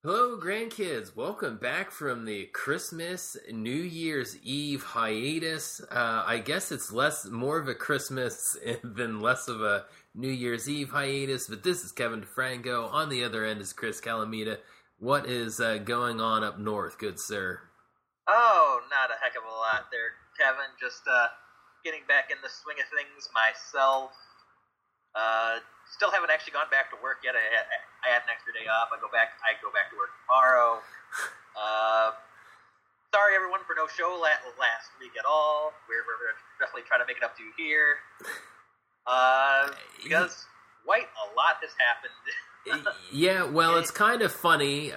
Hello, grandkids. Welcome back from the Christmas, New Year's Eve hiatus. I guess it's more of a Christmas than less of a New Year's Eve hiatus, but this is Kevin DeFranco. On the other end is Chris Calamita. What is going on up north, good sir? Oh, not a heck of a lot there, Kevin. Just getting back in the swing of things myself. Still haven't actually gone back to work yet. I had an extra day off. I go back to work tomorrow. Sorry, everyone, for no show last week at all. We're definitely trying to make it up to you here. Because a lot has happened. Yeah, well, it's kind of funny.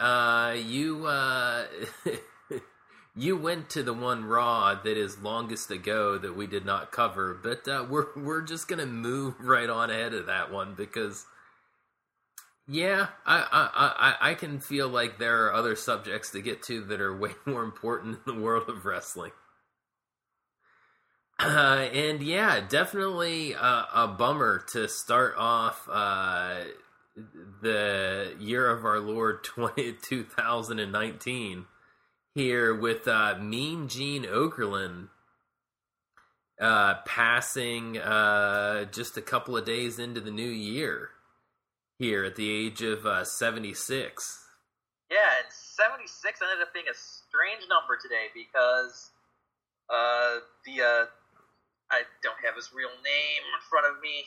You went to the one Raw that is longest ago that we did not cover, but we're just gonna move right on ahead of that one because, yeah, I can feel like there are other subjects to get to that are way more important in the world of wrestling. And yeah, definitely a bummer to start off the year of our Lord 2019. Here with Mean Gene Okerlund passing just a couple of days into the new year here at the age of 76. Yeah, and 76 ended up being a strange number today because I don't have his real name in front of me.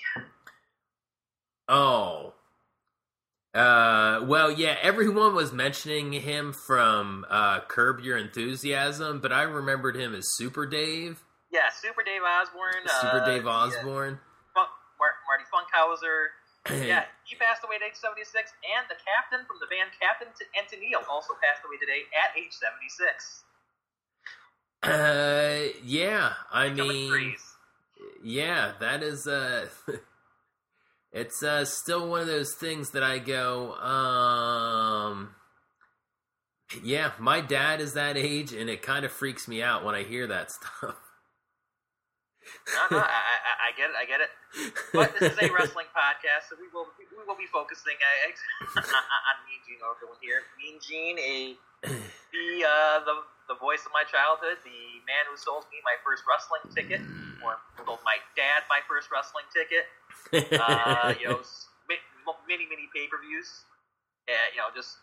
Oh. Well, yeah, everyone was mentioning him from Curb Your Enthusiasm, but I remembered him as Super Dave. Yeah, Super Dave Osborne. Super Dave Osborne. Marty Funkhauser. Yeah, he passed away at age 76, and the captain from the band Captain and Tennille also passed away today at age 76. Yeah, I mean, yeah, that is, it's still one of those things that I go, yeah, my dad is that age, and it kind of freaks me out when I hear that stuff. No, I get it. But this is a wrestling podcast, so we will be focusing on Mean Gene Okerlund here. Mean Gene, the voice of my childhood, the man who sold me my first wrestling ticket, or sold my dad my first wrestling ticket. Many pay-per-views, just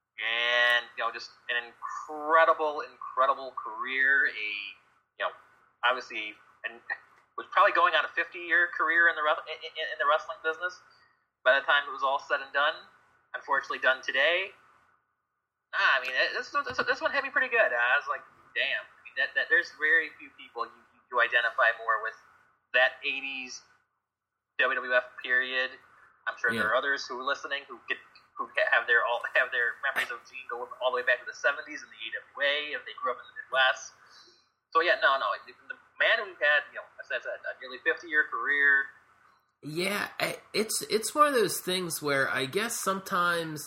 an incredible career. Obviously, and was probably going on a 50-year career in the wrestling business by the time it was all said and done. Unfortunately, done today. I mean, this one hit me pretty good. I was like, damn. I mean, that there's very few people you identify more with that 80s WWF period. I'm sure there are others who are listening who have their memories of Gene go all the way back to the 70s in the AWA if they grew up in the Midwest. So yeah, no, the man who had as I said, a nearly 50-year career. Yeah, it's one of those things where I guess sometimes,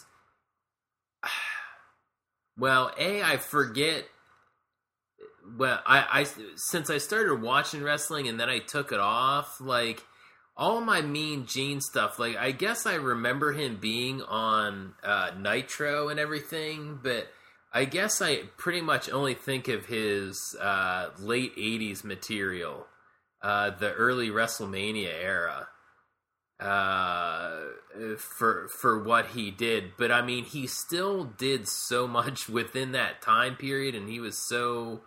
well, I forget. Well, I since I started watching wrestling and then I took it off, like all my Mean Gene stuff, like I guess I remember him being on Nitro and everything, but I guess I pretty much only think of his late 80s material, the early WrestleMania era, for what he did. But I mean, he still did so much within that time period, and he was so,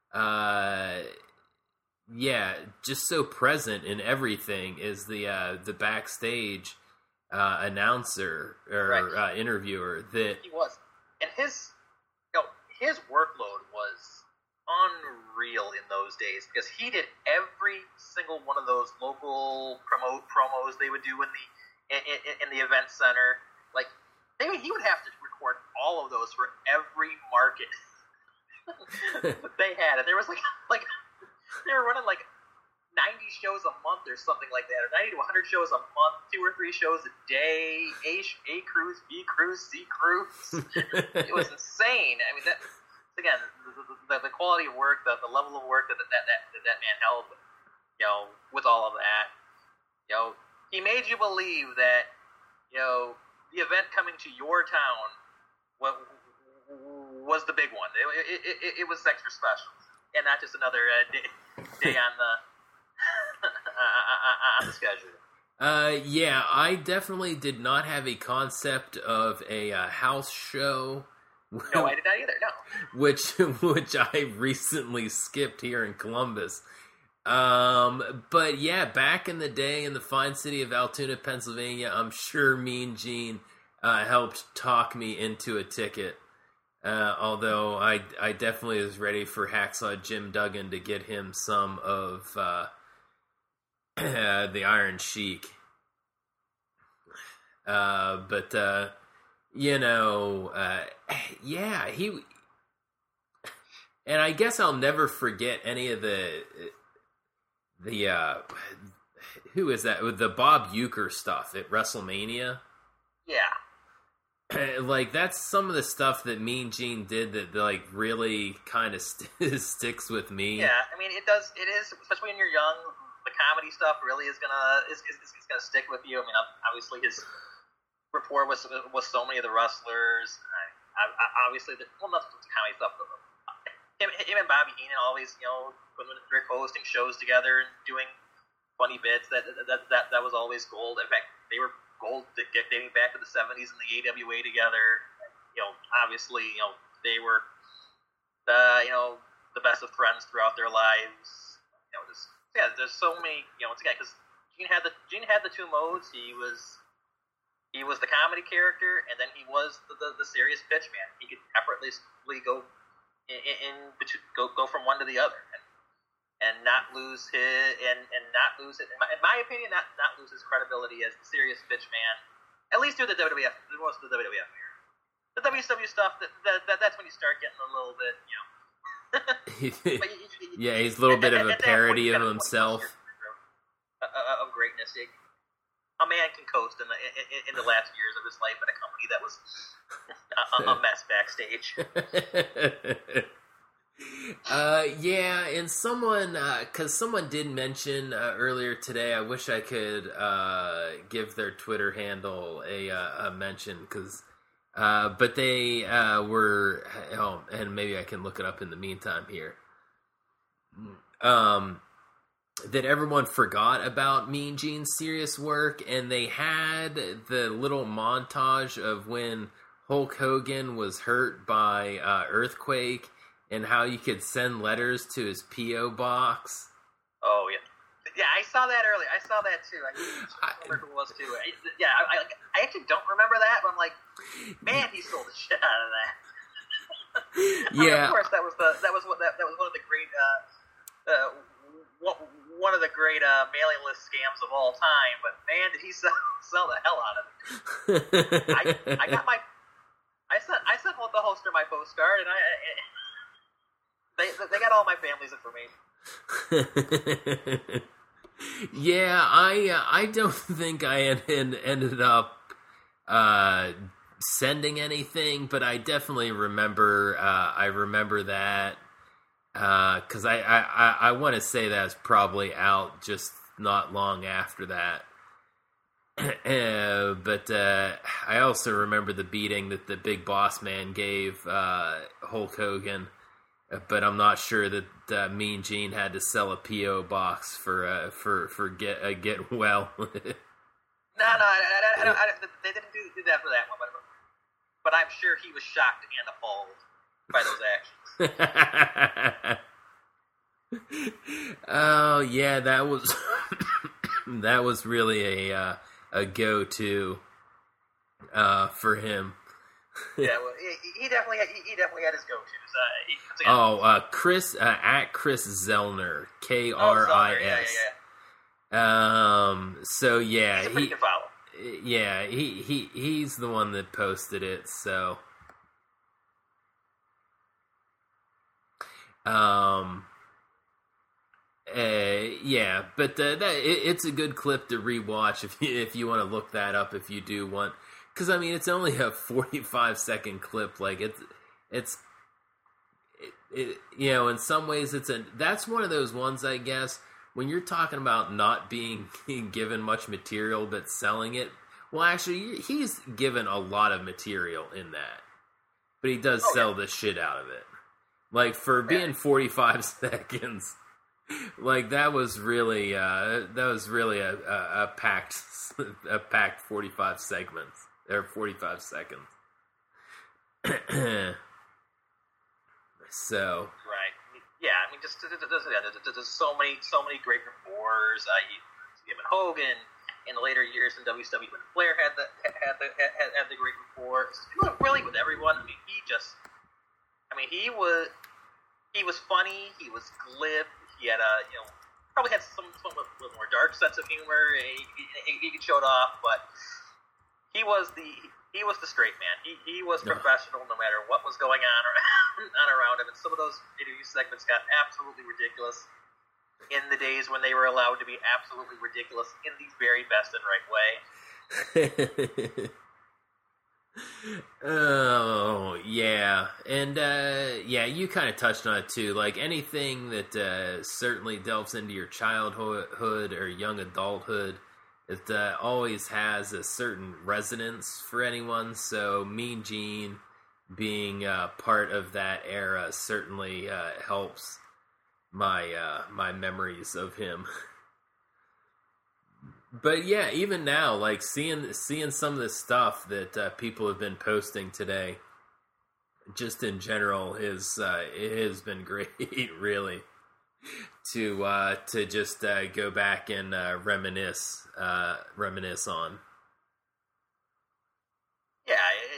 just so present in everything as the backstage announcer or interviewer that he was, and his workload was unreal in those days because he did every single one of those local promos they would do in the event center. Like he would have to record all of those for every market that they had, and there was like they were running like 90 shows a month or something like that, or 90 to 100 shows a month, 2 or 3 shows a day, A cruise, B cruise, C cruise. It was insane. I mean, that again, the quality of work, the level of work that man held, with all of that, he made you believe that, the event coming to your town was the big one. It was extra special, and not just another day on the on the schedule. Yeah, I definitely did not have a concept of a house show. No, I did not either. No, which I recently skipped here in Columbus. But yeah, back in the day in the fine city of Altoona, Pennsylvania, I'm sure Mean Gene helped talk me into a ticket. Although I definitely was ready for Hacksaw Jim Duggan to get him some of the Iron Sheik. But yeah, he... And I guess I'll never forget any of the who is that? With the Bob Uecker stuff at WrestleMania. Yeah. Like, that's some of the stuff that Mean Gene did that, like, really kind of sticks with me. Yeah, I mean, it does. It is, especially when you're young. The comedy stuff really is gonna stick with you. I mean, obviously his rapport with so many of the wrestlers. Obviously, not the comedy stuff. But him and Bobby Heenan always, when they're hosting shows together and doing funny bits. That was always gold. In fact, they were gold dating back to the 70s in the AWA together. Obviously, they were the best of friends throughout their lives. There's so many. Once again, because Gene had the two modes. He was the comedy character, and then he was the serious pitch man. He could effortlessly go go from one to the other, and not lose his not lose it. In my opinion, not lose his credibility as the serious pitch man. At least through the WWF, most of the WWF era. The WCW stuff, that's when you start getting a little bit, yeah, he's a little bit of a parody of himself. Of greatness. A man can coast in the last years of his life in a company that was a mess backstage. Yeah, and because someone did mention earlier today, I wish I could give their Twitter handle a mention, but they were, and maybe I can look it up in the meantime here, that everyone forgot about Mean Gene's serious work, and they had the little montage of when Hulk Hogan was hurt by earthquake, and how you could send letters to his P.O. box. Oh, yeah. Yeah, I saw that earlier. I saw that, too. I can't remember who it was, too. I actually don't remember that, but I'm like, man, he sold the shit out of that. Yeah. Of course, that was one of the great, one of the great mailing list scams of all time, but man, did he sell the hell out of it. I sent the hoster my postcard, and they got all my family's information. Yeah, I don't think I ended up sending anything, but I definitely remember. I remember that because I want to say that's probably out just not long after that. But I also remember the beating that the Big Boss Man gave Hulk Hogan. But I'm not sure that Mean Gene had to sell a P.O. box for get well. No, they didn't do that for that one. But I'm sure he was shocked and appalled by those actions. Oh yeah, that was that was really a go-to for him. Yeah, well, he definitely had his go-tos. Chris at Chris Zellner, Kris. So yeah, he's a pretty good follow. Yeah, he's the one that posted it. So, yeah, but it's a good clip to rewatch if you want to look that up if you do want. Because, I mean, it's only a 45-second clip. Like, it's in some ways, that's one of those ones, I guess, when you're talking about not being given much material but selling it. Well, actually, he's given a lot of material in that. but he does sell the shit out of it. Like, for being 45 seconds, like, that was really a packed 45 segments, or 45 seconds. So. Right. Yeah, I mean, just there's so many great reporters. Him and Hogan in the later years in WCW when Flair had the great reports. Really with everyone. I mean, he was funny. He was glib. He had probably had some with more dark sense of humor. He showed off, but he was the straight man. He was professional no matter what was going on around him. And some of those interview segments got absolutely ridiculous in the days when they were allowed to be absolutely ridiculous in the very best and right way. Oh, yeah. And, you kind of touched on it, too. Like, anything that certainly delves into your childhood or young adulthood, it always has a certain resonance for anyone. So Mean Gene being part of that era certainly helps my memories of him. But yeah, even now, like seeing some of the stuff that people have been posting today, just in general, it has been great, really, to just go back and reminisce on. Yeah,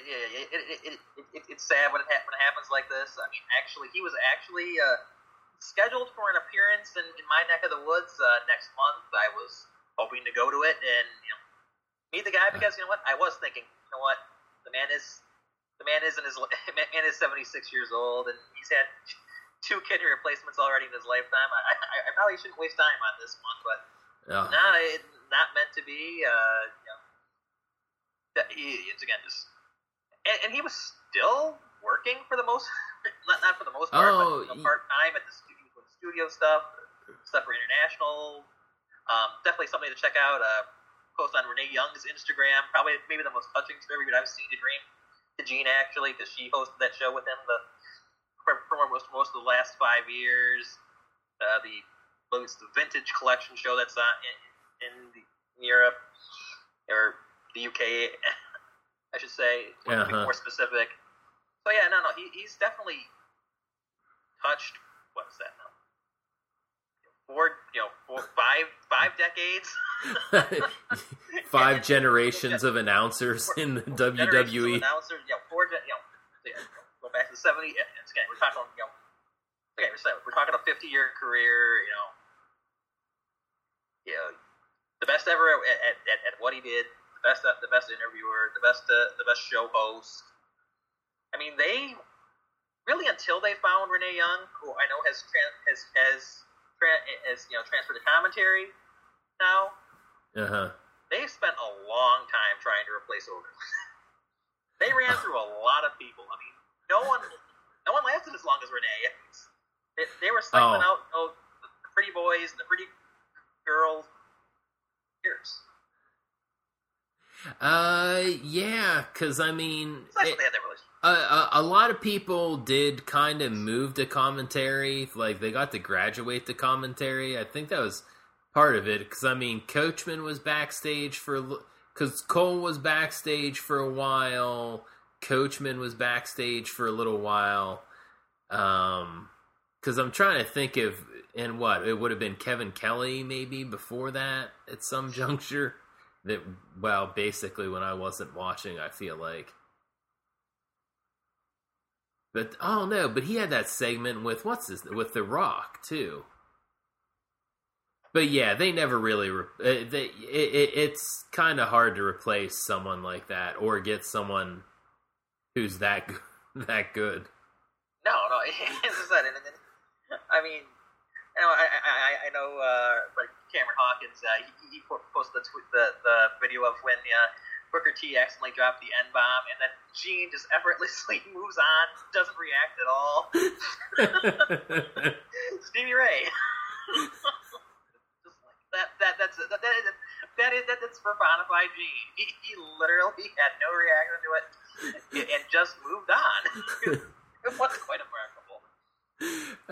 it's sad when it happens like this. I mean, he was actually scheduled for an appearance in my neck of the woods next month. I was hoping to go to it and meet the guy because I was thinking, the man is 76 years old and he's had 2 kidney replacements already in his lifetime. I probably shouldn't waste time on this one, but not meant to be. It's again just, and he was still working for the most, not for the most part, but part time at the studio stuff for International. Definitely somebody to check out. Post on Renee Young's Instagram, probably maybe the most touching tribute I've seen to Gene actually, because she hosted that show with him for most of the last 5 years. The Vintage Collection show that's on in Europe or the UK, I should say, to be more specific. So yeah, he's definitely touched. What is that now? 5 decades. 5 generations of announcers in the WWE. Go back to the 70s. Again, we're talking, we're talking a 50-year career. The best ever at what he did. The best interviewer. The best show host. I mean, they really, until they found Renee Young, who I know has transferred to commentary now. They spent a long time trying to replace Hogan. They ran through a lot of people. I mean, no one lasted as long as Renee. They were cycling out the pretty boys and the pretty girls. Years. Yeah, because I mean, they had that relationship. A lot of people did kind of move to commentary. Like, they got to graduate to commentary. I think that was part of it. Because, I mean, Coachman was backstage because Cole was backstage for a while. Coachman was backstage for a little while. Because I'm trying to think of, it would have been Kevin Kelly maybe before that at some juncture. Basically when I wasn't watching, I feel like. But but he had that segment with with The Rock too. But yeah, they never really. It's kind of hard to replace someone like that or get someone who's that good. No, it's just that. I mean, I know. Like Cameron Hawkins, he posted the video of when Booker T accidentally dropped the N-bomb, and then Gene just effortlessly moves on, doesn't react at all. Stevie Ray. Just like that's personified Gene. He literally had no reaction to it and just moved on. It was quite remarkable.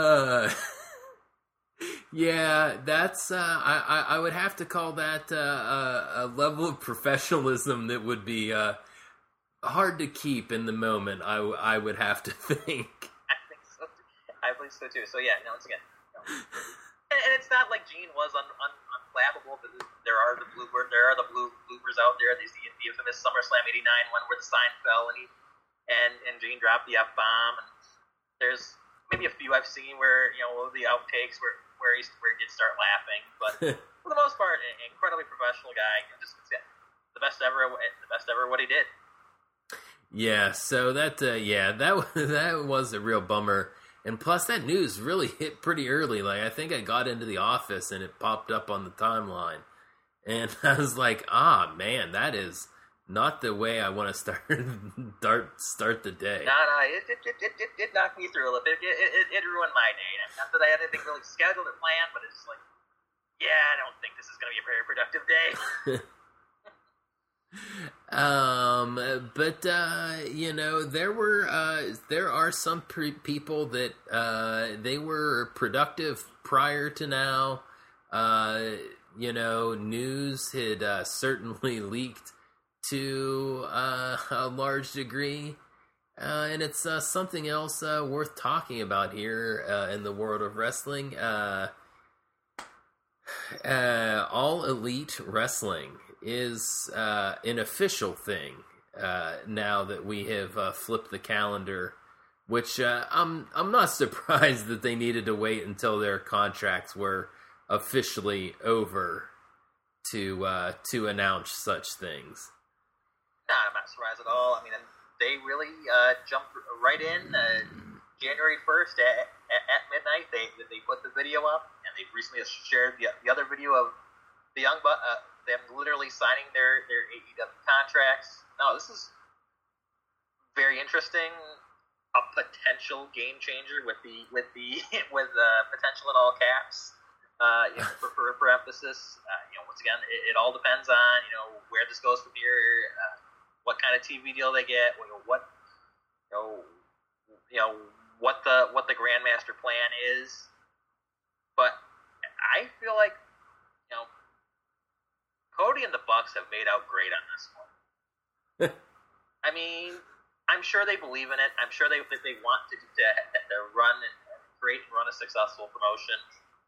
Yeah, that's I would have to call that a level of professionalism that would be hard to keep in the moment. I would have to think. I believe so too. So yeah, once again, and it's not like Gene was unflappable. There are the bloopers out there. There's the infamous SummerSlam '89 one where the sign fell and Gene dropped the F-bomb. And there's maybe a few I've seen where the outtakes where he did start laughing, but for the most part, an incredibly professional guy. Just the best ever what he did. Yeah, so that that was a real bummer. And plus, that news really hit pretty early. Like, I think I got into the office and it popped up on the timeline. And I was like, man, that is not the way I want to start the day. No, it did knock me through a little bit. It ruined my day. Not that I had anything really scheduled or planned, but it's like, I don't think this is going to be a very productive day. There are some people that they were productive prior to now. News had certainly leaked to a large degree, and it's something else worth talking about here in the world of wrestling. All Elite Wrestling is an official thing now that we have flipped the calendar, which I'm not surprised that they needed to wait until their contracts were officially over to announce such things. No, I'm not surprised at all. I mean, they really jumped right in. January 1st at midnight, they put the video up, and they recently shared the other video of the Young Bucks, them literally signing their AEW contracts. No, this is very interesting. A potential game changer with potential in all caps. For emphasis. Once again, it all depends on where this goes from here, what kind of TV deal they get, what the Grandmaster plan is. But I feel like Cody and the Bucks have made out great on this one. I mean, I'm sure they believe in it. I'm sure they want to run and create and run a successful promotion.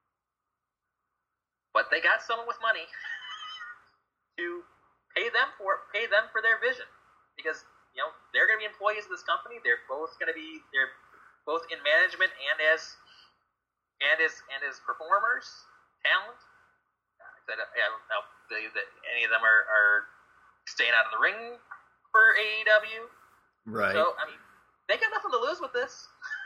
But they got someone with money to pay them for their vision, because they're going to be employees of this company. They're both in management and as performers, talent. I don't believe that any of them are staying out of the ring for AEW. Right. So I mean, they got nothing to lose with this.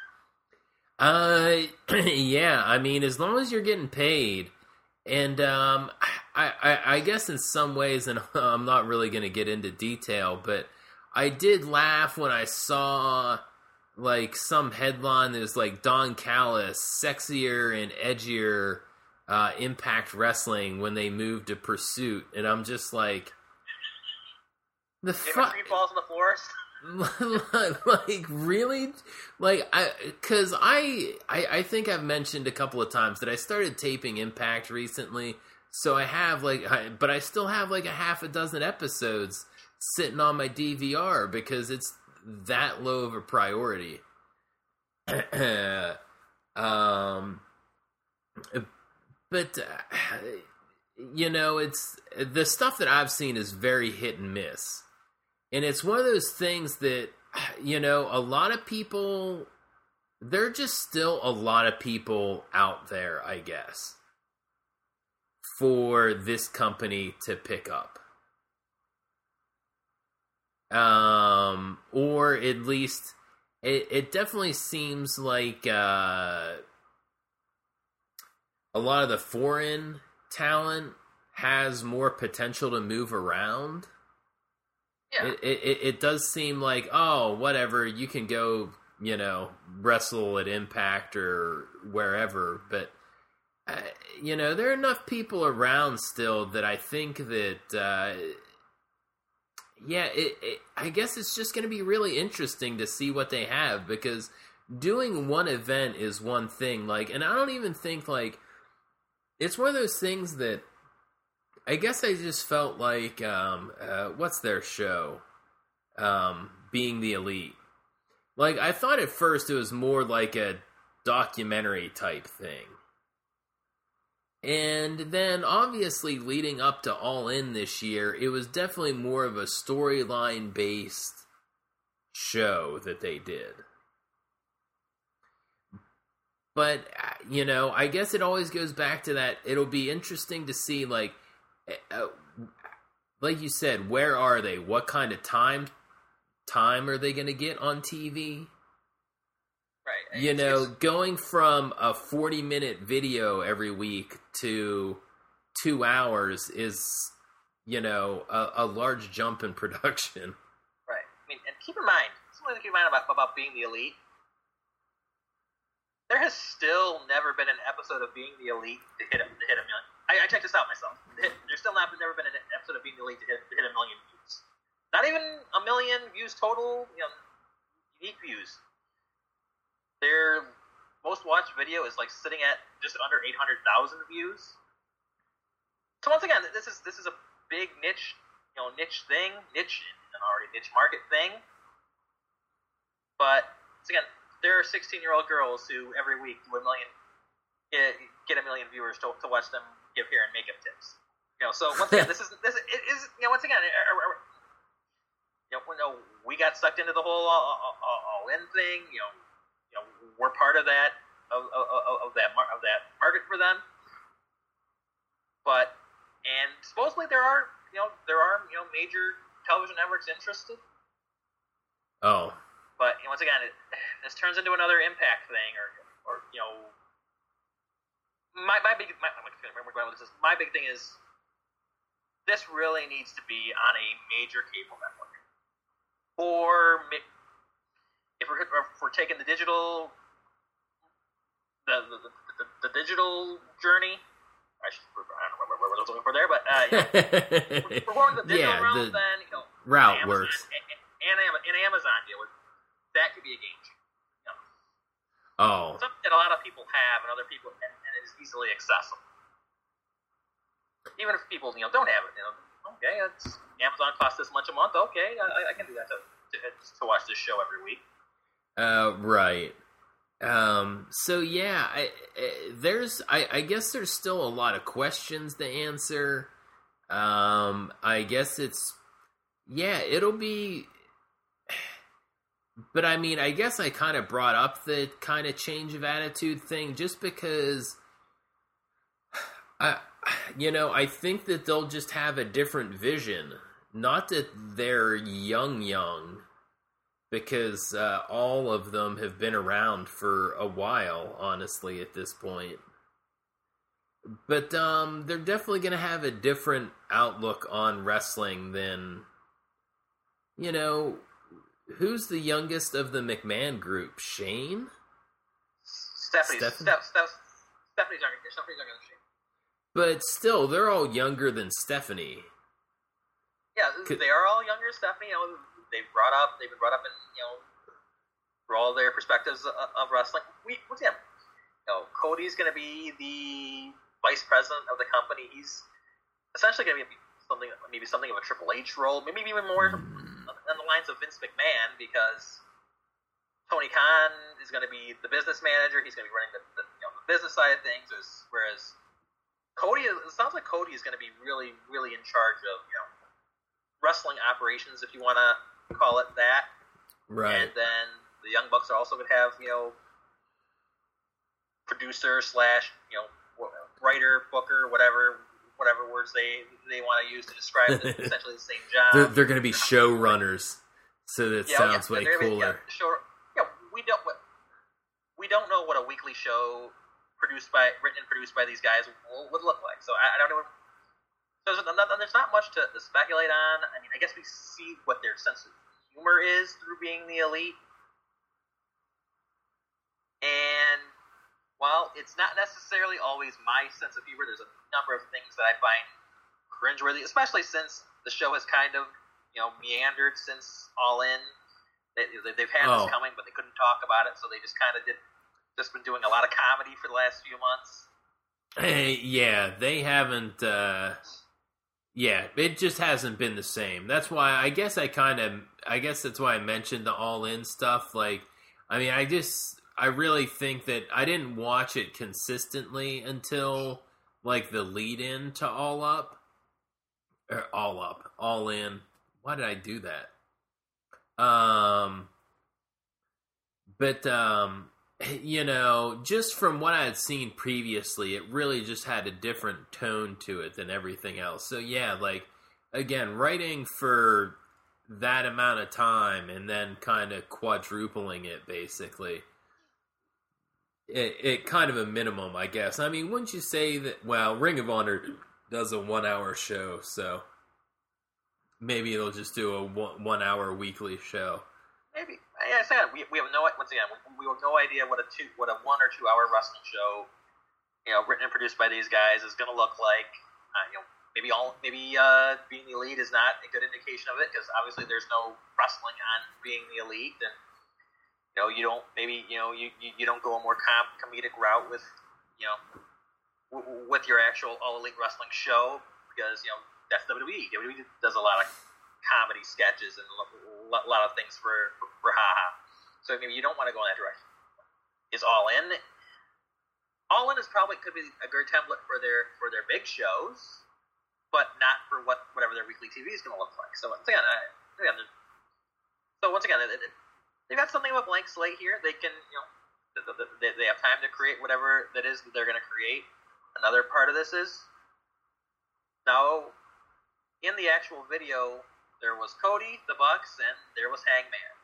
Yeah. I mean, as long as you're getting paid. And I guess in some ways, and I'm not really going to get into detail, but I did laugh when I saw like some headline that was like Don Callis, sexier and edgier Impact Wrestling when they moved to Pursuit, and I'm just like, the fuck. Three falls in the forest. Like, really? Like, because I think I've mentioned a couple of times that I started taping Impact recently, so I have but I still have like a half a dozen episodes sitting on my DVR because it's that low of a priority. But it's the stuff that I've seen is very hit and miss. And it's one of those things that, a lot of people, there are just still a lot of people out there, I guess, for this company to pick up. Or at least, it definitely seems like a lot of the foreign talent has more potential to move around. Yeah. It does seem like, oh, whatever, you can go, wrestle at Impact or wherever, but, there are enough people around still that I think that, yeah, I guess it's just going to be really interesting to see what they have, because doing one event is one thing. Like, and I don't even think, like, it's one of those things that I guess I just felt like, what's their show? Being the Elite. Like, I thought at first it was more like a documentary type thing. And then, obviously, leading up to All In this year, it was definitely more of a storyline-based show that they did. But, you know, I guess it always goes back to that. It'll be interesting to see, like you said, where are they? What kind of time are they going to get on TV? Right. You know, going from a 40-minute video every week to 2 hours is, you know, a large jump in production. Right. I mean, and keep in mind, something to keep in mind about Being the Elite. There has still never been an episode of Being the Elite to hit a million. I checked this out myself. There's still never been an episode of Being the Elite to hit a million views. Not even a million views total, you know, unique views. Their most watched video is like sitting at just under 800,000 views. So once again, this is a big niche thing, niche an already niche market thing. But once again, there are 16-year-old girls who every week do get a million viewers to watch them give hair and makeup tips. You know, so once again, this is you know, once again, we got sucked into the whole all in thing. You know, we're part of that of that market for them. But and supposedly there are major television networks interested. Oh. But once again, this turns into another Impact thing, or you know, my big thing is this really needs to be on a major cable network, or if we're taking the digital the digital journey. I don't know what I was looking for there, but we're going the digital realm. Then route works. And Amazon deal with that could be a game changer. Oh, something that a lot of people have, and other people, and it is easily accessible. Even if people don't have it, okay, it's Amazon costs this much a month. Okay, I can do that to watch this show every week. Right. So yeah, I guess there's still a lot of questions to answer. I guess it'll be, but I mean, I guess I kind of brought up the kind of change of attitude thing just because I think that they'll just have a different vision. Not that they're young, because all of them have been around for a while, honestly, at this point. But they're definitely going to have a different outlook on wrestling than, who's the youngest of the McMahon group? Shane? Stephanie's younger than Shane. But still, they're all younger than Stephanie. Yeah, they are all younger than Stephanie. They've been brought up in, through all their perspectives of wrestling. Cody's going to be the vice president of the company. He's essentially going to be something of a Triple H role, maybe even more on the lines of Vince McMahon, because Tony Khan is going to be the business manager. He's going to be running the business side of things, whereas Cody, it sounds like Cody is going to be really, really in charge of wrestling operations, if you want to call it that. Right. And then the Young Bucks are also going to have producer / writer, booker, whatever words they want to use to describe essentially the same job. They're going to be showrunners, so that sounds way cooler. We don't know what a weekly show written and produced by these guys would look like. So I don't know. So there's not much to speculate on. I mean, I guess we see what their sense of humor is through Being the Elite. And while it's not necessarily always my sense of humor, there's a number of things that I find cringeworthy, especially since the show has kind of meandered since All In. They've had this coming, but they couldn't talk about it, so they just kind of just been doing a lot of comedy for the last few months. Yeah, they haven't. Yeah, it just hasn't been the same. That's why I guess that's why I mentioned the All In stuff. Like, I mean, I really think that I didn't watch it consistently until like the lead in to All In. Why did I do that? But just from what I had seen previously, it really just had a different tone to it than everything else. So yeah, like, again, writing for that amount of time and then kind of quadrupling it, basically, it kind of a minimum, I guess. I mean, wouldn't you say that, well, Ring of Honor does a 1 hour show, so maybe they'll just do a 1 hour weekly show. Maybe. Yeah, I said we have no idea what a 1 or 2 hour wrestling show, written and produced by these guys is going to look like. Maybe Being the Elite is not a good indication of it, because obviously there's no wrestling on Being the Elite, and you don't go a more comedic route with with your actual All Elite Wrestling show, because that's WWE. WWE does a lot of comedy sketches and a lot of things for haha. So maybe you don't want to go in that direction. Is All In? All In could be a good template for their big shows, but not for whatever their weekly TV is going to look like. So once again, they've got something of a blank slate here. They can, they have time to create whatever that is that they're going to create. Another part of this is now in the actual video, there was Cody, the Bucks, and there was Hangman.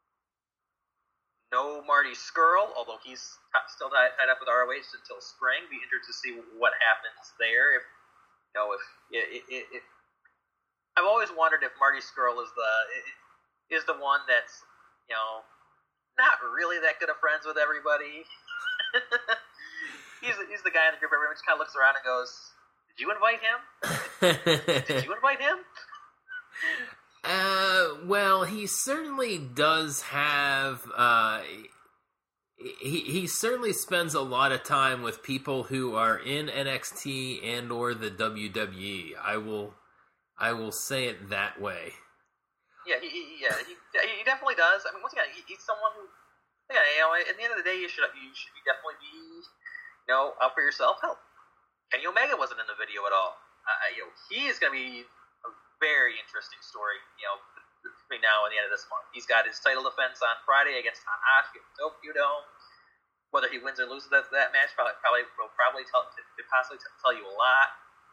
No Marty Scurll, although he's still tied up with ROH until spring. Be interested to see what happens there. I've always wondered if Marty Scurll is the one that's not really that good of friends with everybody. he's the guy in the group. Everyone just kind of looks around and goes, "Did you invite him? Did you invite him?" Well, he certainly does have, he certainly spends a lot of time with people who are in NXT and or the WWE. I will say it that way. Yeah, he definitely does. I mean, once again, he's someone who, at the end of the day, you should definitely be, out for yourself. Hell, Kenny Omega wasn't in the video at all. He is going to be a very interesting story, between now and the end of this month. He's got his title defense on Friday against Tanahashi at Tokyo Dome. Whether he wins or loses that match will probably tell you a lot.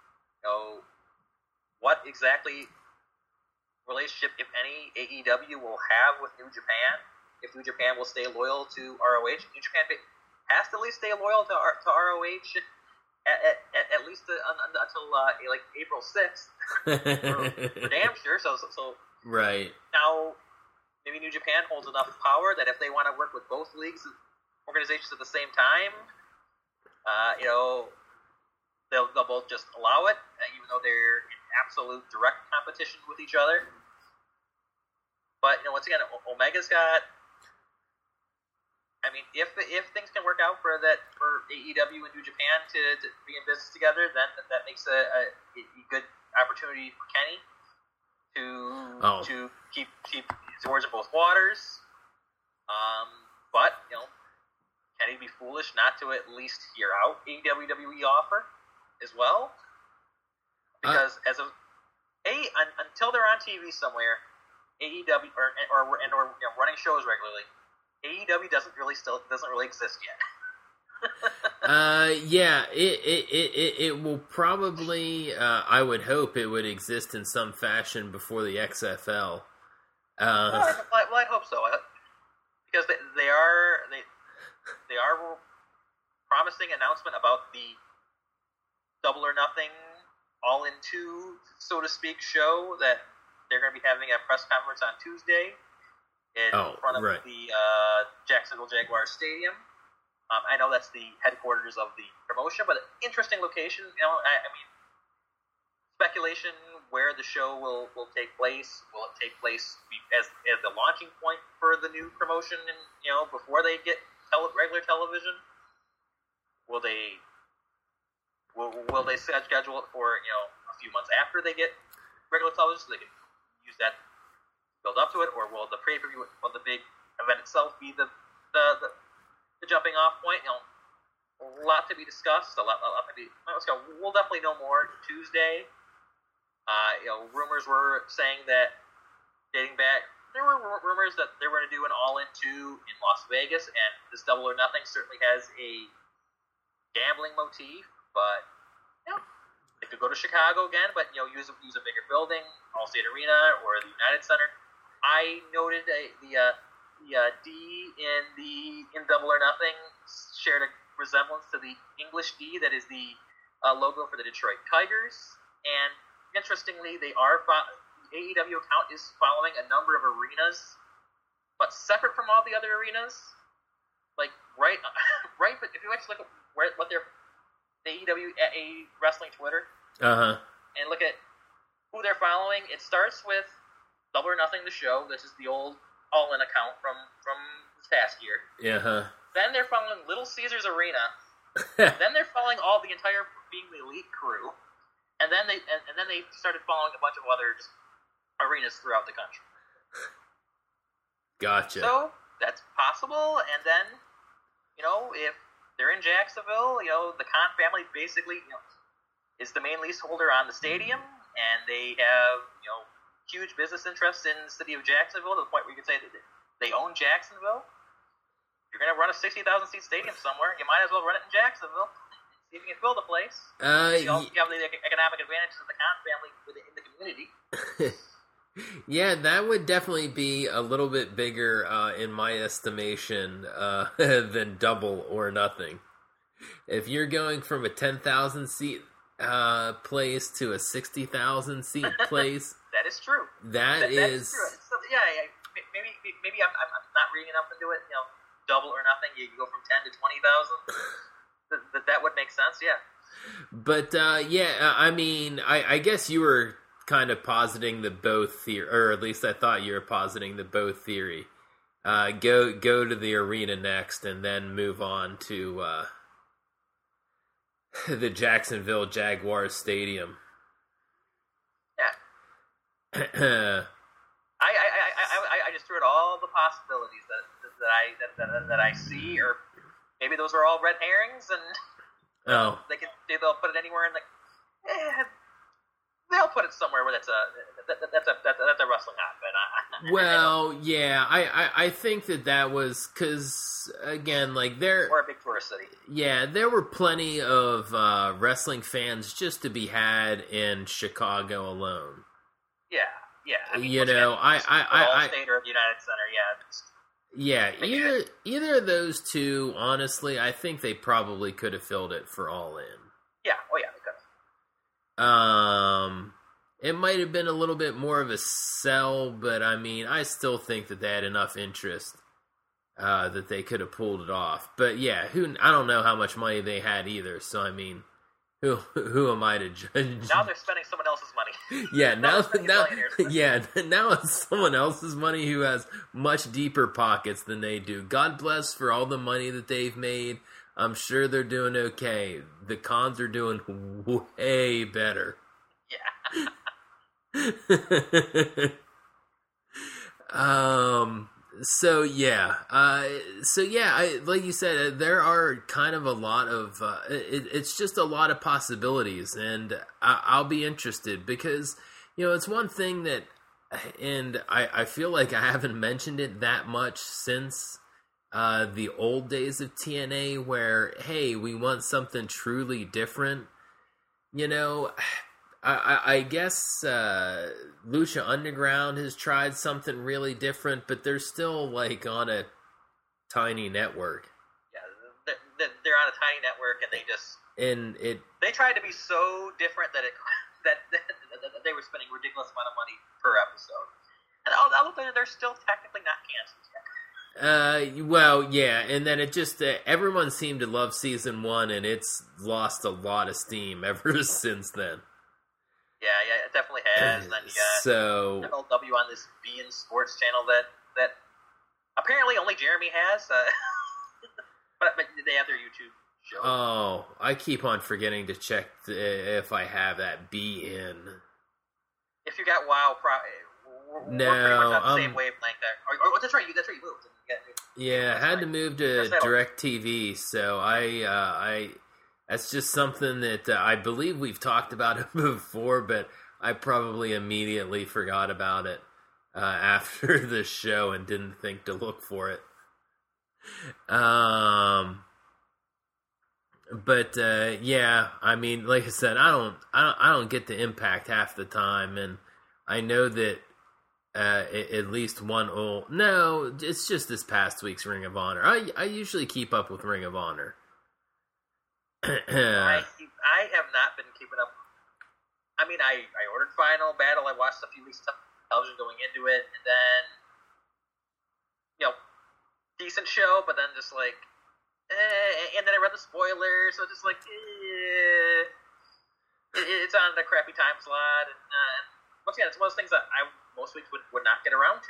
What exactly relationship, if any, AEW will have with New Japan. If New Japan will stay loyal to ROH, New Japan has to at least stay loyal to ROH at least until like April 6th. for damn sure. So right now, maybe New Japan holds enough power that if they want to work with both leagues organizations at the same time, they'll both just allow it, even though they're in absolute direct competition with each other. But once again, Omega's got. I mean, if things can work out for AEW and New Japan to be in business together, then that makes a good opportunity for Kenny to keep swords in both waters. But can he be foolish not to at least hear out a WWE offer as well? Because until they're on TV somewhere, AEW or running shows regularly, AEW doesn't really exist yet. Yeah, it will probably. I would hope it would exist in some fashion before the XFL. I'd hope so, because they are promising announcement about the Double or Nothing All In 2, so to speak, show that they're going to be having a press conference on Tuesday in front of the Jacksonville Jaguars Stadium. I know that's the headquarters of the promotion, but an interesting location. I mean, speculation where the show will take place. Will it take place as the launching point for the new promotion, and before they get regular television? Will they schedule it for a few months after they get regular television, so they can use that to build up to it, or will the pay-per-view, will the big event itself be the jumping off point? A lot to be discussed. A lot to be. We'll definitely know more Tuesday. Rumors were saying that, dating back, there were rumors that they were going to do an All-In 2 in Las Vegas, and this Double or Nothing certainly has a gambling motif. But they could go to Chicago again, but use a bigger building, Allstate Arena or the United Center. I noted the D in Double or Nothing shared a resemblance to the English D that is the logo for the Detroit Tigers, and interestingly, the AEW account is following a number of arenas, but separate from all the other arenas. Like right. But if you actually look at what their AEW wrestling Twitter, and look at who they're following, it starts with Double or Nothing the show. This is the old All-In account from this past year. Then they're following Little Caesars Arena. Then they're following all the entire Being the Elite crew. And then they started following a bunch of other arenas throughout the country. Gotcha. So that's possible. And then, if they're in Jacksonville, the Khan family basically, is the main leaseholder on the stadium, and they have, huge business interests in the city of Jacksonville to the point where you could say that they own Jacksonville. If you're going to run a 60,000 seat stadium somewhere, you might as well run it in Jacksonville. See if you can fill the place. You have the economic advantage of the Khan family in the community. Yeah, that would definitely be a little bit bigger, in my estimation, than Double or Nothing. If you're going from a 10,000 seat place to a 60,000 seat place, that is true. That is true. So, maybe I'm not reading enough into it. Double or Nothing, you go from 10 to 20,000. That would make sense, yeah. But I mean, I guess you were kind of positing the both theory, or at least I thought you were positing the both theory. Go to the arena next, and then move on to the Jacksonville Jaguars Stadium. Yeah. I just threw out all the possibilities that I see, or maybe those are all red herrings, and they'll put it anywhere in they'll put it somewhere where that's a wrestling hotbed. Well, yeah, I think that was because, again, like or a big tourist city. Yeah, there were plenty of wrestling fans just to be had in Chicago alone. Yeah. I mean, Allstate or the United Center, yeah. Yeah, either of those two, honestly, I think they probably could have filled it for All In. Yeah, they could have. It might have been a little bit more of a sell, but I mean, I still think that they had enough interest that they could have pulled it off. But yeah, I don't know how much money they had either. So I mean, who am I to judge? Now they're spending someone else's money. Yeah, now it's someone else's money who has much deeper pockets than they do. God bless for all the money that they've made. I'm sure they're doing okay. The Khans are doing way better. Yeah. Like you said, there are kind of a lot of it's just a lot of possibilities, and I'll be interested because it's one thing that, and I feel like I haven't mentioned it that much since the old days of TNA, where hey, we want something truly different. I guess Lucha Underground has tried something really different, but they're still like on a tiny network. Yeah, they're on a tiny network, and they tried to be so different that they were spending a ridiculous amount of money per episode. And they're still technically not canceled yet. Well, yeah, and then it just everyone seemed to love season 1, and it's lost a lot of steam ever since then. Yeah, it definitely has, and then you got MLW on this beIN Sports channel that apparently only Jeremy has. But they have their YouTube show. Oh, I keep on forgetting to check if I have that beIN. If you got WoW, we're pretty much on the same wavelength there. Oh, that's right. You moved. Yeah, I had to move to DirecTV, so I that's just something that I believe we've talked about it before, but I probably immediately forgot about it after the show and didn't think to look for it. But yeah, I mean, like I said, I don't get the Impact half the time, and I know that at least one old. No, it's just this past week's Ring of Honor. I usually keep up with Ring of Honor. I have not been keeping up. I mean, I ordered Final Battle. I watched a few weeks of television going into it, and then decent show, but then just like, and then I read the spoilers, so just like, it's on a crappy time slot, and once again, it's one of those things that I most weeks would not get around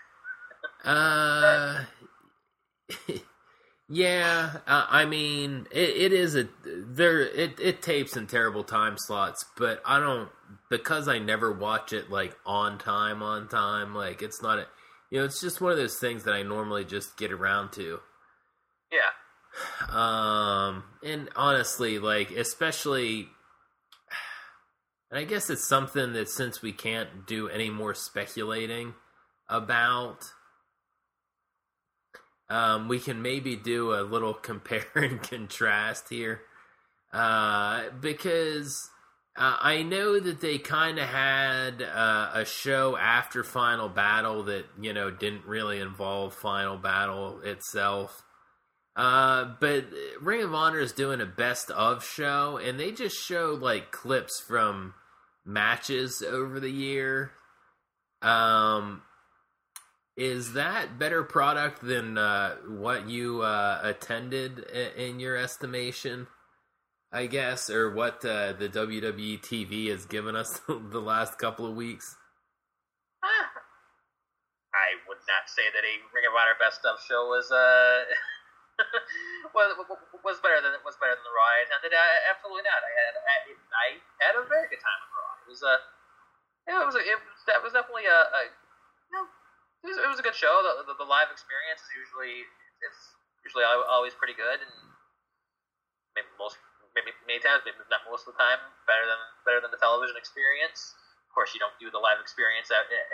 to. Yeah, I mean, it is it tapes in terrible time slots, but I don't, because I never watch it like on time, like it's not it's just one of those things that I normally just get around to. Yeah. And honestly, like, especially, and I guess it's something that since we can't do any more speculating about, we can maybe do a little compare and contrast here. Because I know that they kind of had a show after Final Battle that, didn't really involve Final Battle itself. But Ring of Honor is doing a best of show, and they just show like clips from matches over the year. Is that better product than what you attended in your estimation, I guess, or what the WWE TV has given us the last couple of weeks? I would not say that a Ring of Honor best of show was was better than the Raw I attended. Absolutely not. I had a very good time with Raw. That was definitely it was a good show. The live experience is usually always pretty good, and maybe many times, maybe not most of the time, better than the television experience. Of course, you don't do the live experience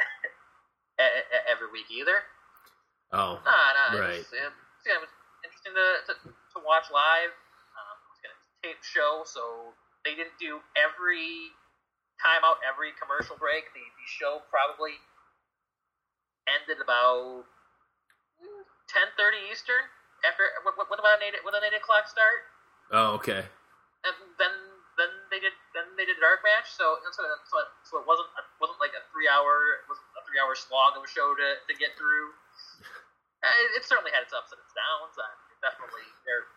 every week either. Oh, right. It was interesting to watch live. It's a tape show, so they didn't do every timeout, every commercial break. The show probably ended about 10:30 Eastern after when the 8 o'clock start. Oh, okay. And then they did a dark match. So it wasn't like a 3-hour slog of a show to get through. It certainly had its ups and its downs. Definitely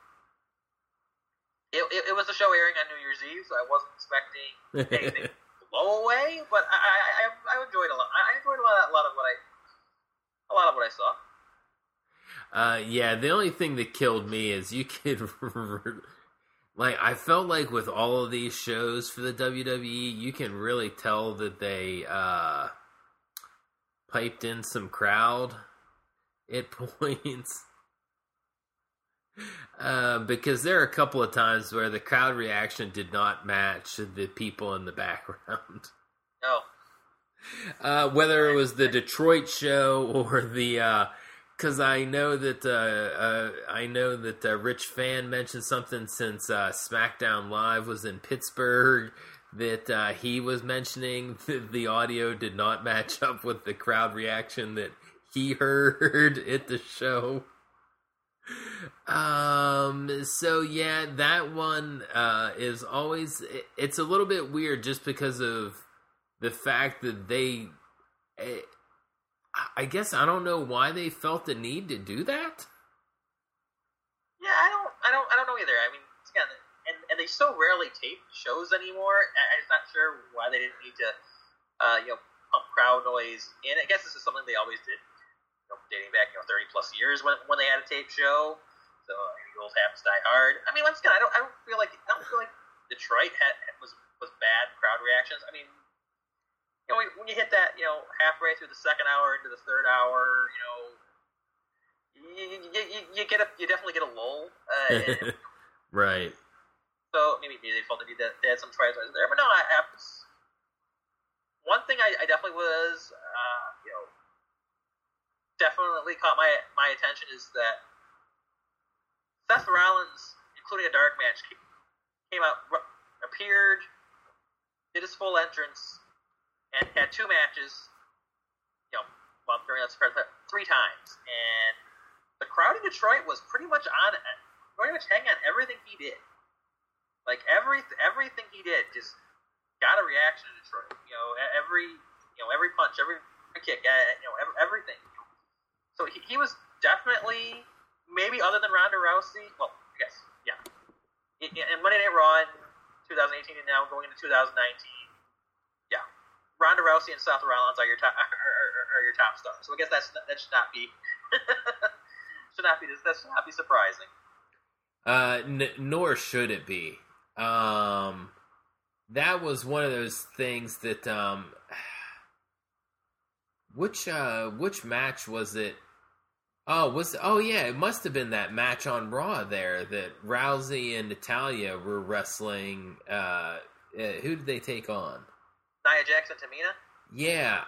it was a show airing on New Year's Eve, so I wasn't expecting anything to blow away. But I enjoyed a lot. I enjoyed a lot of what I saw. Yeah, the only thing that killed me is you could, like, I felt like with all of these shows for the WWE, you can really tell that they piped in some crowd at points. Because there are a couple of times where the crowd reaction did not match the people in the background. No. Whether it was the Detroit show or the, because I know that Rich Fan mentioned something since SmackDown Live was in Pittsburgh that he was mentioning that the audio did not match up with the crowd reaction that he heard at the show. So yeah, that one is always, it's a little bit weird just because of the fact that they, I guess I don't know why they felt the need to do that. Yeah, I don't know either. I mean, again, and they so rarely tape shows anymore. I'm just not sure why they didn't need to pump crowd noise in. I guess this is something they always did, dating back 30 plus years when they had a tape show. So Eagles Happens Die Hard. I mean, once again, I don't feel like Detroit was bad crowd reactions. I mean, when you hit that halfway through the second hour into the third hour, you definitely get a lull. Right. So maybe they felt they had some tries there, but no, one thing I definitely was, definitely caught my attention is that Seth Rollins, including a dark match, came out, appeared, did his full entrance, and had two matches, during that spread 3 times, and the crowd in Detroit was pretty much hanging on everything he did. Like everything he did just got a reaction in Detroit. Every punch, every kick, everything. So he was definitely, maybe other than Ronda Rousey. Well, yes, yeah. In Monday Night Raw in 2018 and now going into 2019, yeah, Ronda Rousey and Seth Rollins are your top stars. So I guess that should not be that should not be surprising. Nor should it be. That was one of those things that which match was it? It must have been that match on Raw there that Rousey and Natalya were wrestling. Who did they take on? Nia Jax and Tamina? Yeah,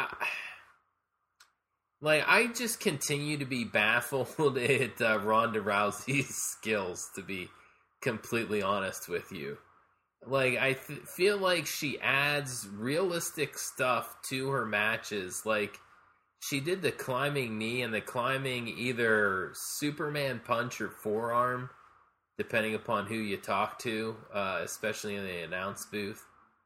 I just continue to be baffled at Ronda Rousey's skills, to be completely honest with you. I feel like she adds realistic stuff to her matches. She did the climbing knee and the climbing either Superman punch or forearm, depending upon who you talk to, especially in the announce booth.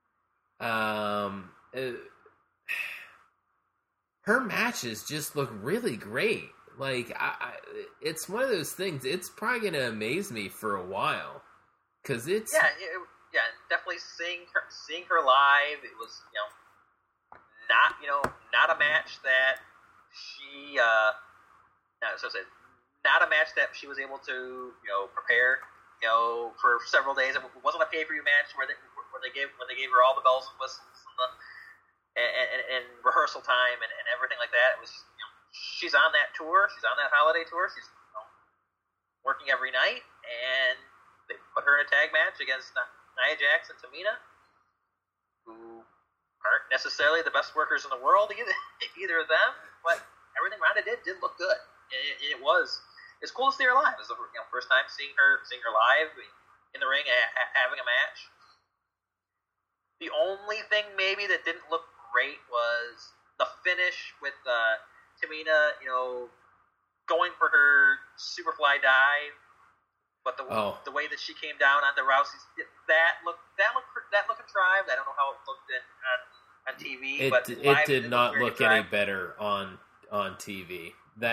Her matches just look really great. It's one of those things. It's probably going to amaze me for a while, because it's definitely seeing her live. It was not a match that she not a match that she was able to prepare for several days. It wasn't a pay-per-view match where they gave her all the bells and whistles and rehearsal time and everything like that. It was she's on that tour, she's on that holiday tour, she's working every night, and they put her in a tag match against Nia Jax and Tamina, who aren't necessarily the best workers in the world, either of them, but everything Ronda did look good. It's cool to see her live. It's the first time seeing her live in the ring, having a match. The only thing maybe that didn't look great was the finish with Tamina, going for her Superfly dive, but the way that she came down on the Rousey's, that looked contrived. I don't know how it looked on TV, but it did not look any better on TV.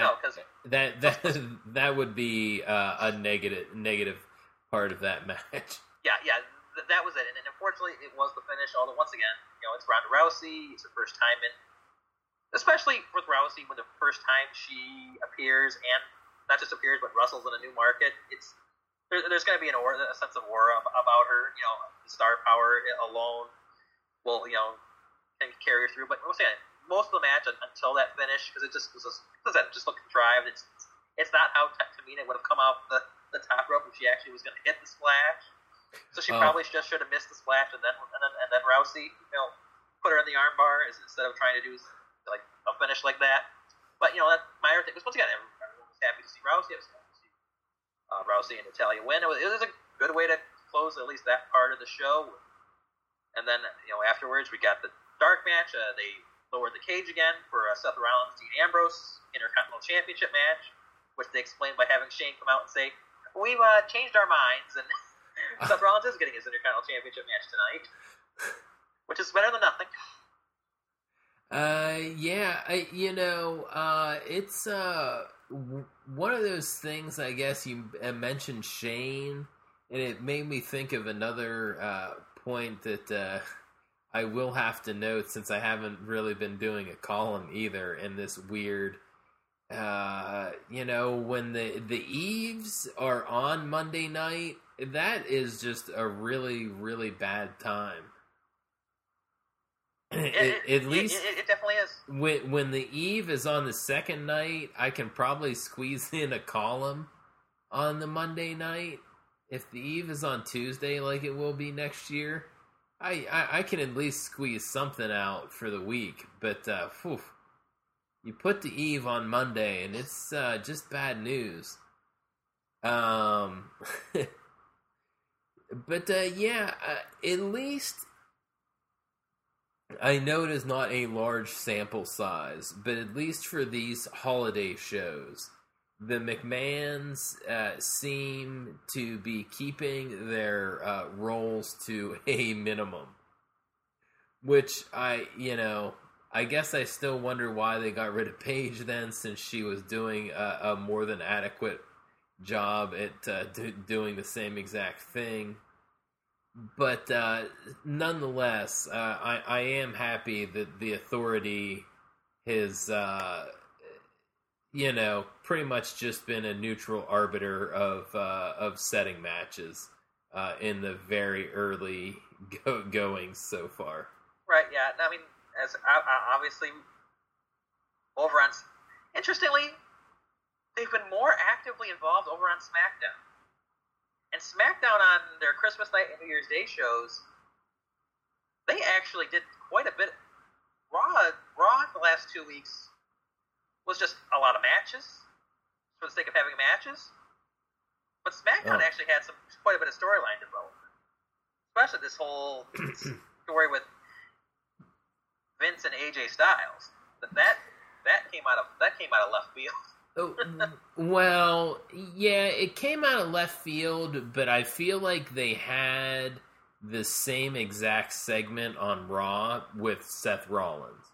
That would be a negative part of that match. Yeah, that was it. And unfortunately, it was the finish. Although once again, it's Ronda Rousey. It's her first time in, especially with Rousey, when the first time she appears, and not just appears, but wrestles in a new market. There's going to be a sense of aura about her. The star power alone will can carry her through. But once again, most of the match until that finish, because it just looked contrived. It's not how Tamina would have come out the top rope if she actually was going to hit the splash. So she probably just should have missed the splash, and then Rousey put her in the armbar instead of trying to do a finish like that. But that's my other thing. Because once again, everyone was happy to see Rousey. I was happy to see Rousey and Natalya win. It was a good way to close at least that part of the show. And then afterwards we got the dark match. They lowered the cage again for Seth Rollins, Dean Ambrose Intercontinental Championship match, which they explained by having Shane come out and say, "We've changed our minds," and Seth Rollins is getting his Intercontinental Championship match tonight, which is better than nothing. It's one of those things. I guess you mentioned Shane, and it made me think of another point that I will have to note, since I haven't really been doing a column either in this weird, when the Eves are on Monday night, that is just a really, really bad time. At least it definitely is. When the Eve is on the second night, I can probably squeeze in a column on the Monday night. If the Eve is on Tuesday, like it will be next year, I can at least squeeze something out for the week. But you put the Eve on Monday, and it's just bad news. But at least I know it is not a large sample size, but at least for these holiday shows, the McMahons seem to be keeping their roles to a minimum. Which I guess I still wonder why they got rid of Paige then, since she was doing a more than adequate job at doing the same exact thing. But nonetheless, I am happy that the Authority has, pretty much just been a neutral arbiter of setting matches in the very early goings so far. Right. Yeah. I mean, as obviously over on, interestingly, they've been more actively involved over on SmackDown. And SmackDown on their Christmas night and New Year's Day shows, they actually did quite a bit. Raw the last 2 weeks was just a lot of matches for the sake of having matches. But SmackDown actually had quite a bit of storyline development, especially this whole story with Vince and AJ Styles. That came out of left field. Well, yeah, it came out of left field, but I feel like they had the same exact segment on Raw with Seth Rollins.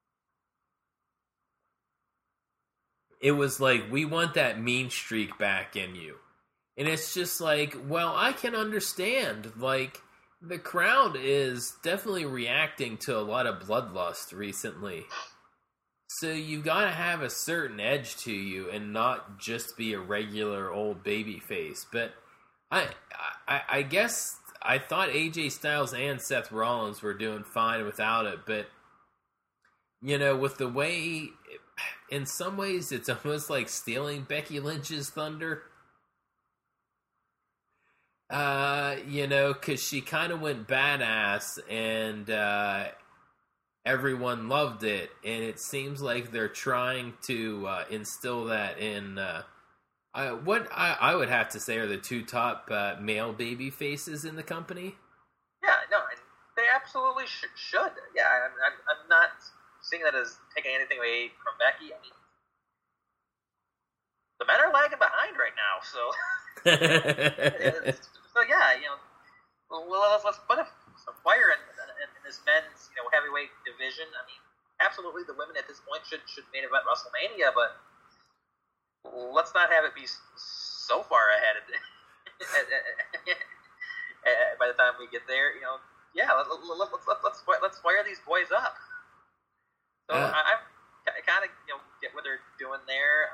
It was like, we want that mean streak back in you. And it's just like, well, I can understand. Like, the crowd is definitely reacting to a lot of bloodlust recently. So you've got to have a certain edge to you and not just be a regular old baby face. But I guess I thought AJ Styles and Seth Rollins were doing fine without it. But, with the way, in some ways, it's almost like stealing Becky Lynch's thunder. Because she kind of went badass and everyone loved it, and it seems like they're trying to instill that in what I would have to say are the two top male baby faces in the company. Yeah, no, they absolutely should. Yeah, I'm not seeing that as taking anything away from Becky. I mean, the men are lagging behind right now, so so yeah, let's put some fire in this men's heavyweight division. I mean, absolutely, the women at this point should main event WrestleMania, but let's not have it be so far ahead by the time we get there. Let's fire these boys up. So I kind of get what they're doing there.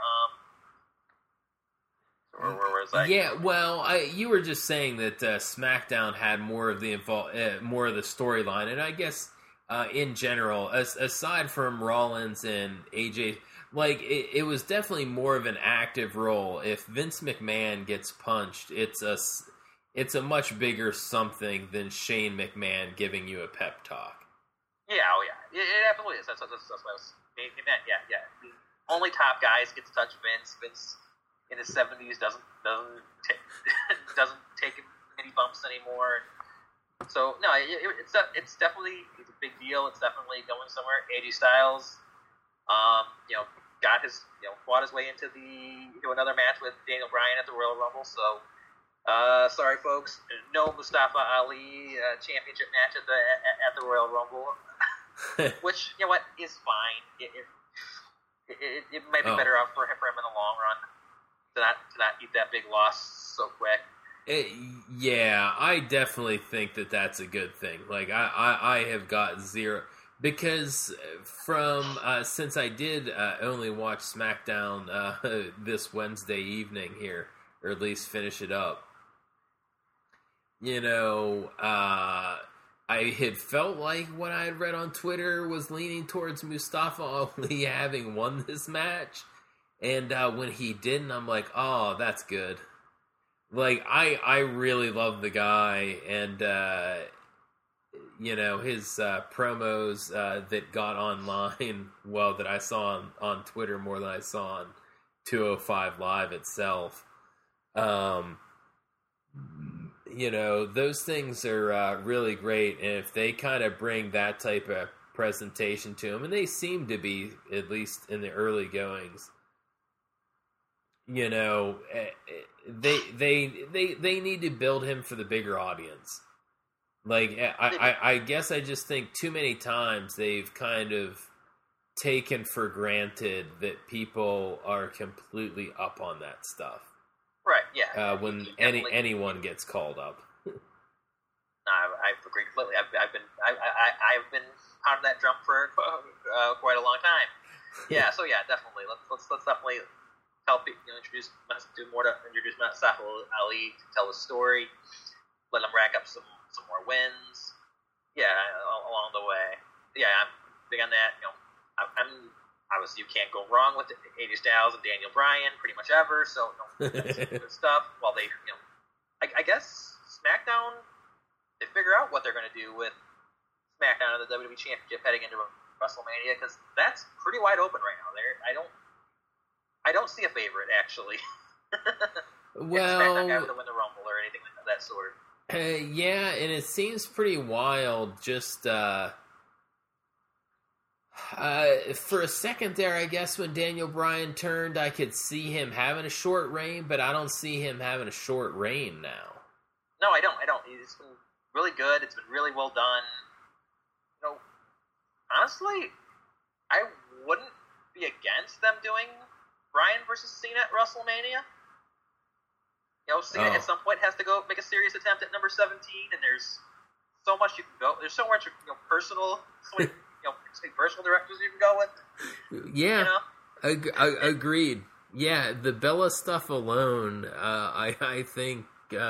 Where was I? Yeah, well, you were just saying that SmackDown had more of the storyline, and I guess in general, aside from Rollins and AJ, like it was definitely more of an active role. If Vince McMahon gets punched, it's a much bigger something than Shane McMahon giving you a pep talk. Yeah, it absolutely is. That's what I was meant. Yeah. The only top guys get to touch Vince. Vince in his 70s doesn't take many bumps anymore. So no, it's definitely a big deal. It's definitely going somewhere. AJ Styles, got his fought his way into another match with Daniel Bryan at the Royal Rumble. So sorry folks, no Mustafa Ali championship match at the Royal Rumble, which is fine. It might be better off for him in the long run. To not eat that big loss so quick. Eh, yeah, I definitely think that that's a good thing. Like, I have got zero because from since I did only watch SmackDown this Wednesday evening here, or at least finish it up. You know, I had felt like what I had read on Twitter was leaning towards Mustafa Ali having won this match, and when he didn't, I'm like, oh, that's good. Like I really love the guy, and you know his promos that got online, well, that I saw on Twitter more than I saw on 205 Live itself. You know, those things are really great, and if they kind of bring that type of presentation to them, and they seem to be, at least in the early goings, you know, they need to build him for the bigger audience. Like, I guess I just think too many times they've kind of taken for granted that people are completely up on that stuff. Right, yeah. When anyone gets called up. I agree completely. I've been pounding that drum for quite a long time. Yeah, so yeah, definitely. Let's definitely tell people, do more to introduce Mustafa Ali, tell the story, let him rack up some more wins. Yeah, along the way. Yeah, I'm big on that. You know, I'm obviously you can't go wrong with AJ Styles and Daniel Bryan pretty much ever. So that's good stuff. While they, I guess SmackDown, they figure out what they're going to do with SmackDown and the WWE Championship heading into WrestleMania, because that's pretty wide open right now. I don't see a favorite actually. Well, SmackDown having to win the Rumble or anything like that sort. Yeah, and it seems pretty wild. Just for a second there, I guess when Daniel Bryan turned, I could see him having a short reign, but I don't see him having a short reign now. No, I don't. It's been really good. It's been really well done. You know, honestly, I wouldn't be against them doing Bryan versus Cena at WrestleMania. You know, Cena at some point has to go make a serious attempt at number 17, and there's so much you can go. There's so much personal, so many, personal directors you can go with. Yeah, agreed. Yeah, the Bella stuff alone, I think,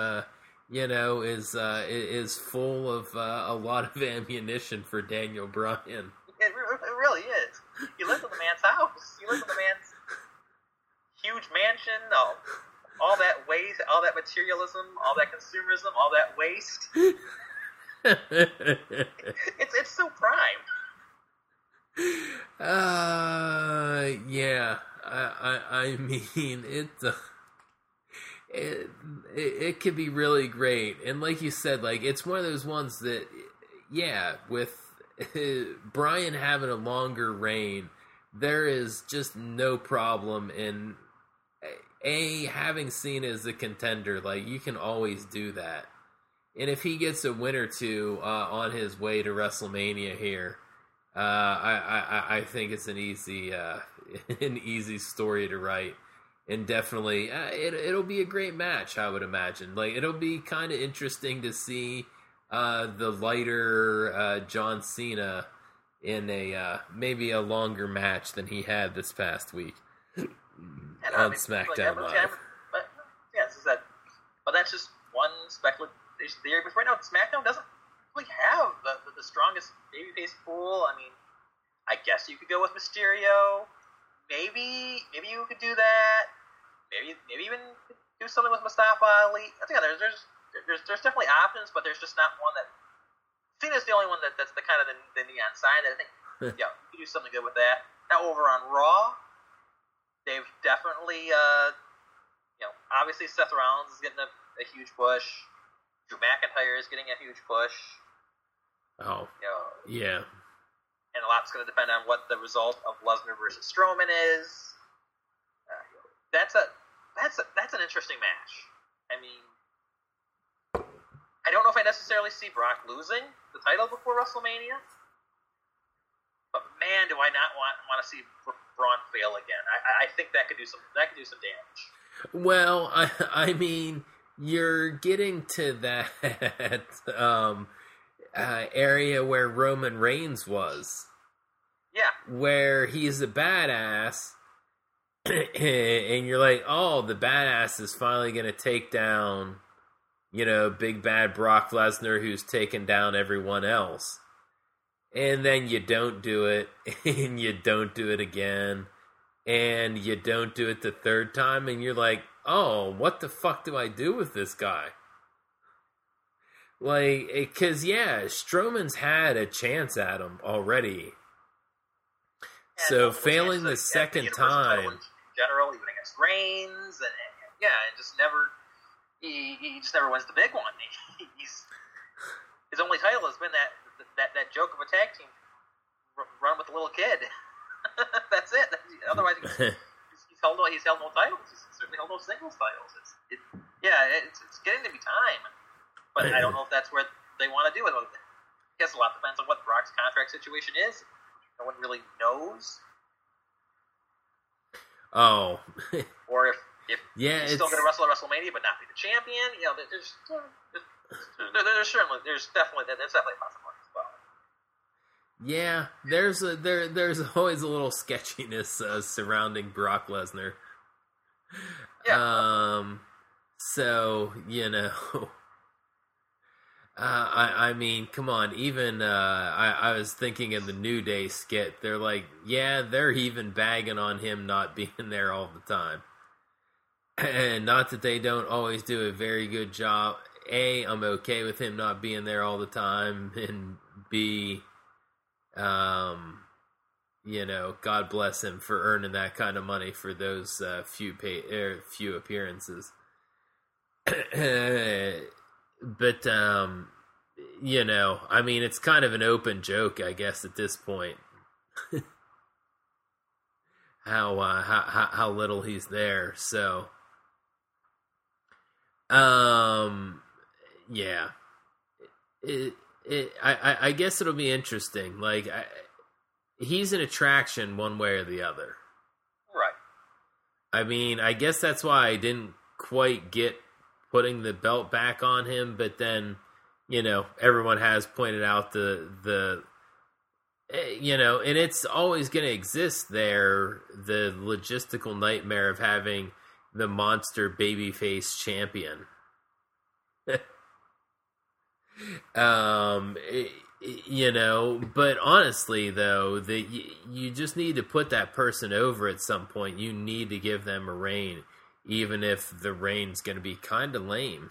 is full of a lot of ammunition for Daniel Bryan. It really is. You live in the man's house. You live in the man's huge mansion. All that waste, all that materialism, all that consumerism, all that waste. It's so prime. Yeah. I mean, it could be really great, and like you said, like it's one of those ones that, yeah, with Bryan having a longer reign, there is just no problem in having Cena as a contender. Like, you can always do that, and if he gets a win or two on his way to WrestleMania here, I think it's an easy story to write. And definitely, it'll be a great match, I would imagine. Like, it'll be kind of interesting to see the lighter John Cena in a maybe a longer match than he had this past week on SmackDown Live. But that's just one speculation theory. But right now, SmackDown doesn't really have the strongest babyface pool. I mean, I guess you could go with Mysterio. Maybe you could do that. Maybe even do something with Mustafa Ali. I think there's definitely options, but there's just not one that. Cena's the only one that's the kind of the neon sign that I think. Yeah, you could do something good with that. Now over on Raw, they've definitely obviously Seth Rollins is getting a huge push. Drew McIntyre is getting a huge push. Oh, yeah. And a lot's going to depend on what the result of Lesnar versus Strowman is. That's an interesting match. I mean, I don't know if I necessarily see Brock losing the title before WrestleMania, but man, do I not want to see Braun fail again. I think that could do some damage. Well, I mean, you're getting to that area where Roman Reigns was. Yeah. Where he's a badass, and you're like, oh, the badass is finally going to take down, big bad Brock Lesnar, who's taken down everyone else. And then you don't do it, and you don't do it again, and you don't do it the third time, and you're like, oh, what the fuck do I do with this guy? Like, because, Strowman's had a chance at him already. So failing the second time, in general, even against Reigns, and just never, he just never wins the big one. His only title has been that joke of a tag team run with the little kid. That's it. Otherwise, he's held no titles. He's certainly held no singles titles. It's getting to be time, but I don't know if that's where they want to do it. I guess a lot depends on what Brock's contract situation is. No one really knows. Oh. Or if he's still going to wrestle at WrestleMania but not be the champion, there's definitely a possibility as well. Yeah, there's always a little sketchiness surrounding Brock Lesnar. Yeah. So, I mean, come on. Even I was thinking in the New Day skit, they're like, they're even bagging on him not being there all the time. And not that they don't always do a very good job. A, I'm okay with him not being there all the time, and B, God bless him for earning that kind of money for those few appearances. But, I mean, it's kind of an open joke, I guess, at this point. how little he's there, so. I guess it'll be interesting. Like, he's an attraction one way or the other. Right. I mean, I guess that's why I didn't quite get putting the belt back on him, but then, everyone has pointed out and it's always going to exist there, the logistical nightmare of having the monster babyface champion. But honestly, though, you just need to put that person over at some point. You need to give them a reign, even if the reign's going to be kind of lame.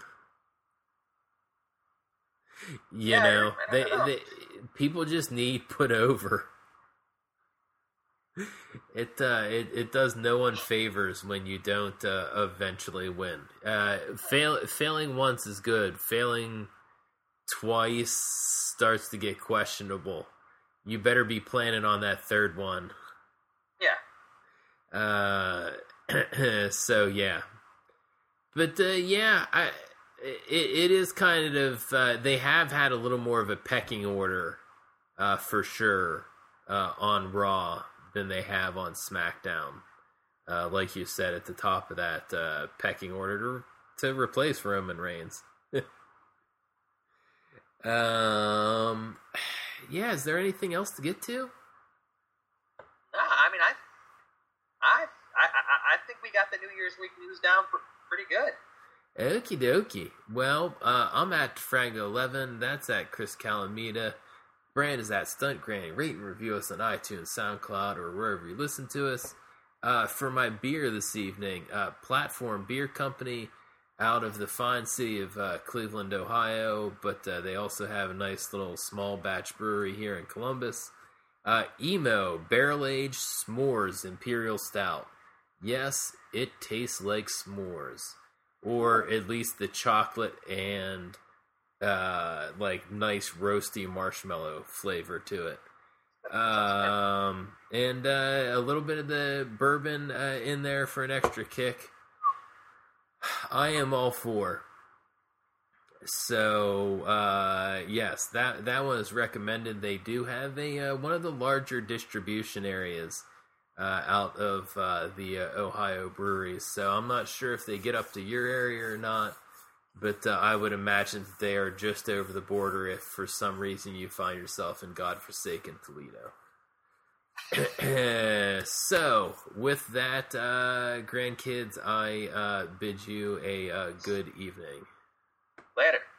People just need put over. It does no one favors when you don't eventually win. Failing once is good. Failing twice starts to get questionable. You better be planning on that third one. Yeah. So yeah, but it is kind of they have had a little more of a pecking order for sure on Raw than they have on SmackDown. Like you said at the top of that pecking order to replace Roman Reigns. Is there anything else to get to? No, I mean, I think we got the New Year's Week news down pretty good. Okie dokie. Well, I'm at Frango11. That's at Chris Calamita. Brand is at Stunt Granny. Rate and review us on iTunes, SoundCloud, or wherever you listen to us. For my beer this evening, Platform Beer Company out of the fine city of Cleveland, Ohio, but they also have a nice little small batch brewery here in Columbus. Emo Barrel Aged S'mores Imperial Stout. Yes, it tastes like s'mores, or at least the chocolate and nice roasty marshmallow flavor to it. And a little bit of the bourbon in there for an extra kick. I am all for. So yes, that one is recommended. They do have a one of the larger distribution areas out of the Ohio breweries. So I'm not sure if they get up to your area or not. But I would imagine that they are just over the border if for some reason you find yourself in godforsaken Toledo. So, with that, grandkids, I bid you a good evening. Later.